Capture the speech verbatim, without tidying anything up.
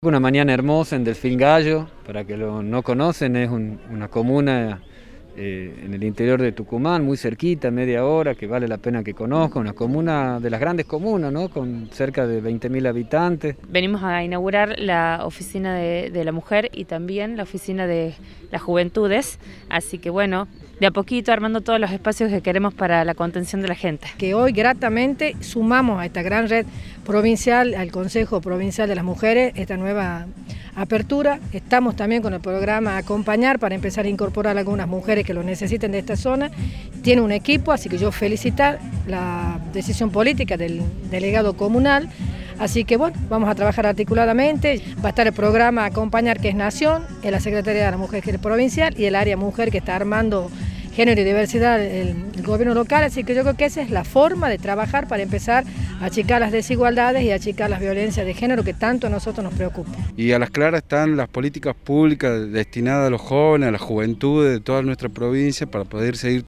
Una mañana hermosa en Delfín Gallo, para que lo no conocen, es un, una comuna eh, en el interior de Tucumán, muy cerquita, media hora, que vale la pena que conozcan, una comuna de las grandes comunas, ¿no? Con cerca de veinte mil habitantes. Venimos a inaugurar la oficina de, de la mujer y también la oficina de las juventudes, así que bueno, de a poquito armando todos los espacios que queremos para la contención de la gente. Que hoy gratamente sumamos a esta gran red provincial, al Consejo Provincial de las Mujeres, esta nueva apertura. Estamos también con el programa Acompañar para empezar a incorporar a algunas mujeres que lo necesiten de esta zona. Tiene un equipo, así que yo felicitar la decisión política del delegado comunal. Así que bueno, vamos a trabajar articuladamente. Va a estar el programa Acompañar, que es Nación, en la Secretaría de la Mujer, que es provincial, y el área mujer, que está armando género y diversidad, el, el gobierno local. Así que yo creo que esa es la forma de trabajar para empezar a achicar las desigualdades y achicar las violencias de género que tanto a nosotros nos preocupan. Y a las claras están las políticas públicas destinadas a los jóvenes, a la juventud de toda nuestra provincia, para poder seguir